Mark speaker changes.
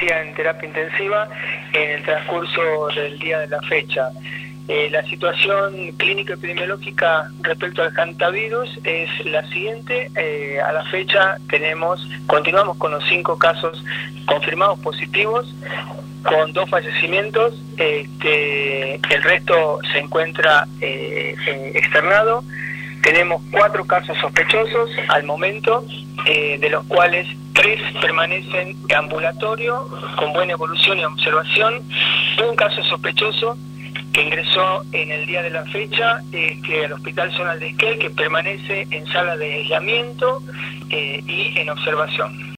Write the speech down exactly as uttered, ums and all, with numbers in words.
Speaker 1: permanecía en terapia intensiva en el transcurso del día de la fecha. Eh, la situación clínico-epidemiológica respecto al hantavirus es la siguiente. Eh, a la fecha tenemos, continuamos con los cinco casos confirmados positivos, con dos fallecimientos. Este, el resto se encuentra eh, eh, externado. Tenemos cuatro casos sospechosos al momento, eh, de los cuales tres permanecen ambulatorio, con buena evolución y observación. Un caso sospechoso que ingresó en el día de la fecha, eh, que al Hospital Zonal de Esquel, que permanece en sala de aislamiento eh, y en observación.